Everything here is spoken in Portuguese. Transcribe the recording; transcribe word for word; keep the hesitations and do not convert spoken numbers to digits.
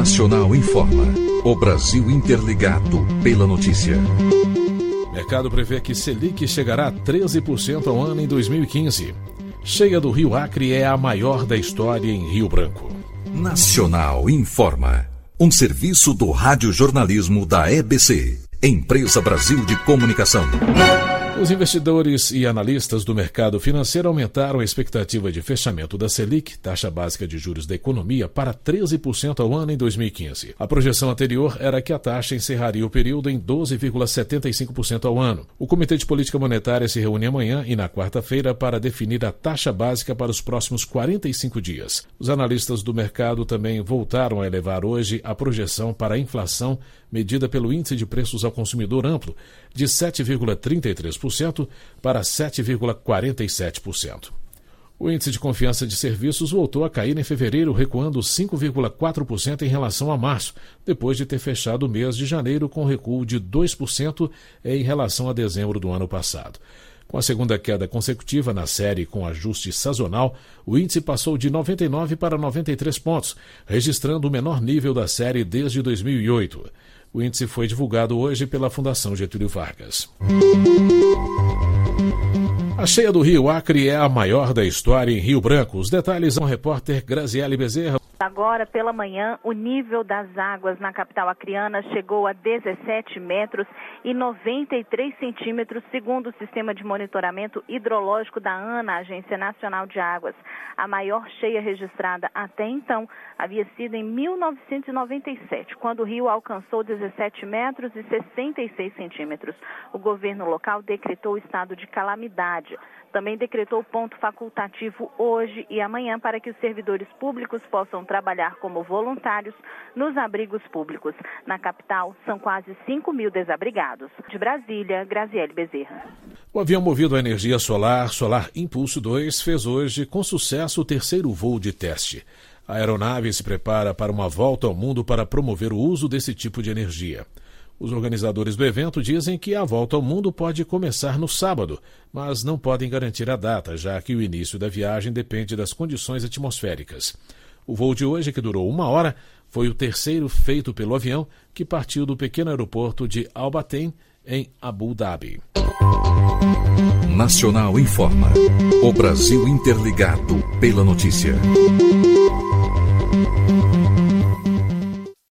Nacional informa. O Brasil interligado pela notícia. Mercado prevê que Selic chegará a treze por cento ao ano em dois mil e quinze. Cheia do Rio Acre é a maior da história em Rio Branco. Nacional informa. Um serviço do radiojornalismo da E B C, Empresa Brasil de Comunicação. Os investidores e analistas do mercado financeiro aumentaram a expectativa de fechamento da Selic, taxa básica de juros da economia, para treze por cento ao ano em dois mil e quinze. A projeção anterior era que a taxa encerraria o período em doze vírgula setenta e cinco por cento ao ano. O Comitê de Política Monetária se reúne amanhã e na quarta-feira para definir a taxa básica para os próximos quarenta e cinco dias. Os analistas do mercado também voltaram a elevar hoje a projeção para a inflação medida pelo Índice de Preços ao Consumidor Amplo, de sete vírgula trinta e três por cento para sete vírgula quarenta e sete por cento. O Índice de Confiança de Serviços voltou a cair em fevereiro, recuando cinco vírgula quatro por cento em relação a março, depois de ter fechado o mês de janeiro com recuo de dois por cento em relação a dezembro do ano passado. Com a segunda queda consecutiva na série com ajuste sazonal, o índice passou de noventa e nove para noventa e três pontos, registrando o menor nível da série desde dois mil e oito. O índice foi divulgado hoje pela Fundação Getúlio Vargas. A cheia do Rio Acre é a maior da história em Rio Branco. Os detalhes com a repórter Graziele Bezerra. Agora, pela manhã, o nível das águas na capital acreana chegou a dezessete metros e noventa e três centímetros, segundo o Sistema de Monitoramento Hidrológico da ANA, Agência Nacional de Águas. A maior cheia registrada até então havia sido em mil novecentos e noventa e sete, quando o rio alcançou dezessete metros e sessenta e seis centímetros. O governo local decretou o estado de calamidade. Também decretou ponto facultativo hoje e amanhã para que os servidores públicos possam trabalhar como voluntários nos abrigos públicos. Na capital, são quase cinco mil desabrigados. De Brasília, Graziele Bezerra. O avião movido a energia solar, Solar Impulso dois, fez hoje com sucesso o terceiro voo de teste. A aeronave se prepara para uma volta ao mundo para promover o uso desse tipo de energia. Os organizadores do evento dizem que a volta ao mundo pode começar no sábado, mas não podem garantir a data, já que o início da viagem depende das condições atmosféricas. O voo de hoje, que durou uma hora, foi o terceiro feito pelo avião, que partiu do pequeno aeroporto de Al Bateen, em Abu Dhabi. Nacional informa. O Brasil interligado pela notícia.